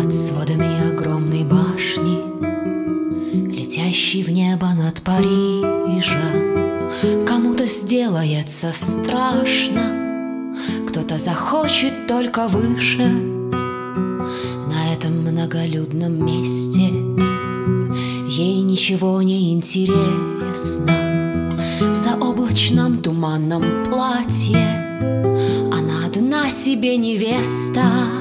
Под сводами огромной башни, летящей в небо над Парижем, кому-то сделается страшно, кто-то захочет только выше. На этом многолюдном месте ей ничего не интересно. В заоблачном туманном платье она одна себе невеста.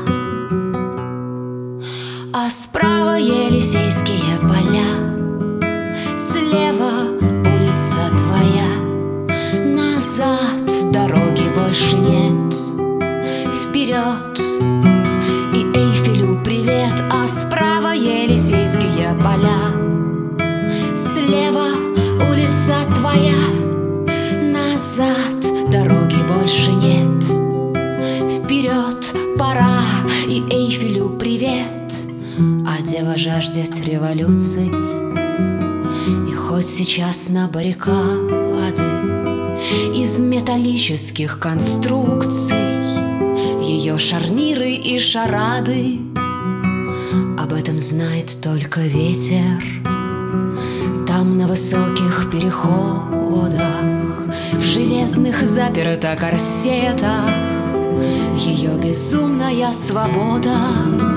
А справа Елисейские поля, слева улица твоя. Назад дороги больше нет, вперед и Эйфелю привет. А справа Елисейские поля, слева улица твоя. Назад дороги больше нет, вперед пора и Эйфелю привет. А дева жаждет революции, и хоть сейчас на баррикады из металлических конструкций ее шарниры и шарады. Об этом знает только ветер. Там на высоких переходах, в железных заперто корсетах ее безумная свобода.